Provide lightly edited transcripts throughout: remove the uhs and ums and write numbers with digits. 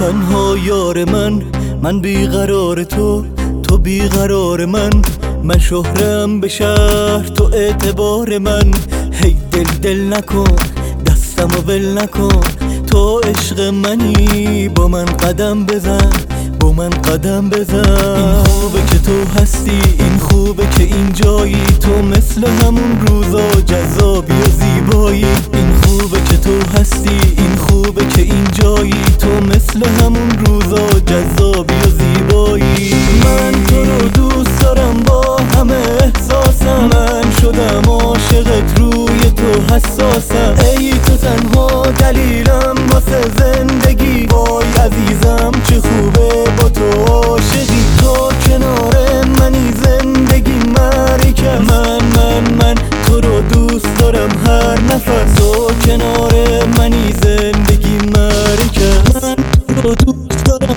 تنها یار من بیقرار تو بیقرار من شهرم به شهر تو اعتبار من. هی دل نکن دستمو ول نکن، تو عشق منی با من قدم بزن، با من قدم بزن. این خوبه که تو هستی، این خوبه که این جایی، تو مثل همون روزا جذابی و زیبایی. این خوبه که تو هستی، این خوبه که این جایی، تو مثل همون روزا جذابی و زیبایی. من تو رو دوست دارم با همه احساسم، من شدم عاشقت روی تو حساسم. ای تو تنها دلیلم واسه زندگی، وای عزیزم چه خوبه با تو عاشقی. تو کنار منی زندگی معرکه، من تو رو دوست دارم هر نفس. تو کنار منی زندگی معرکه، من تو رو دوست دارم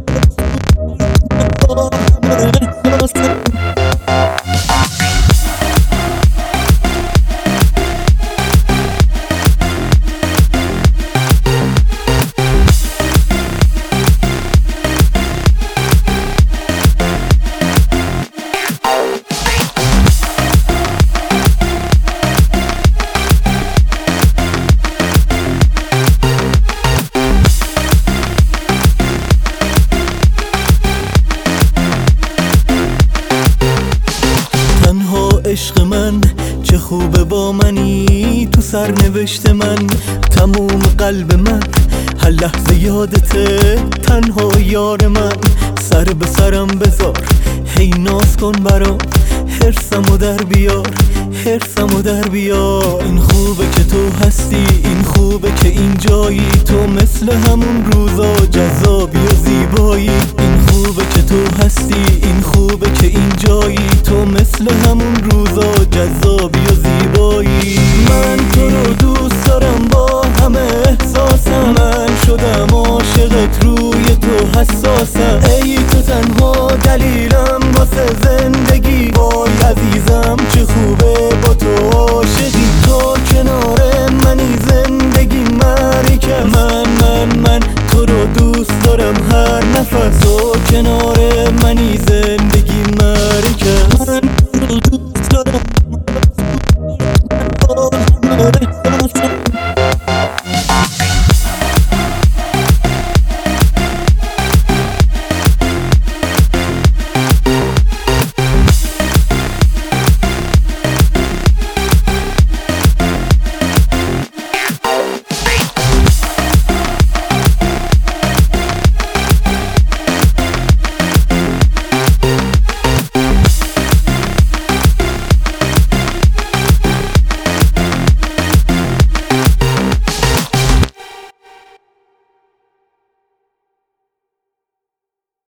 عشق من. چه خوبه با منی تو سرنوشت من، تموم قلب من هر لحظه یادته. تنها یار من سر به سرم بذار، هی ناز کن برام، حرصمو در بیار، حرصمو در بیار. این خوبه که تو هستی، این خوبه که این جایی، تو مثل همون روزا جذابی و زیبایی. این خوبه که تو هستی، این خوبه که این جایی، تو مثل همون روزا جذابی و زیبایی. من تو رو دوست دارم با همه احساسم، من شدم عاشقت روی تو حساسم. ای تو تنها دلیلم واسه زندگی، وای عزیزم چه خوبه با تو عاشقی. تو کنار منی زندگی معرکه، من تو رو دوست دارم هر نفس. تو کنار منی زندگی معرکه، من تو رو دوست دارم.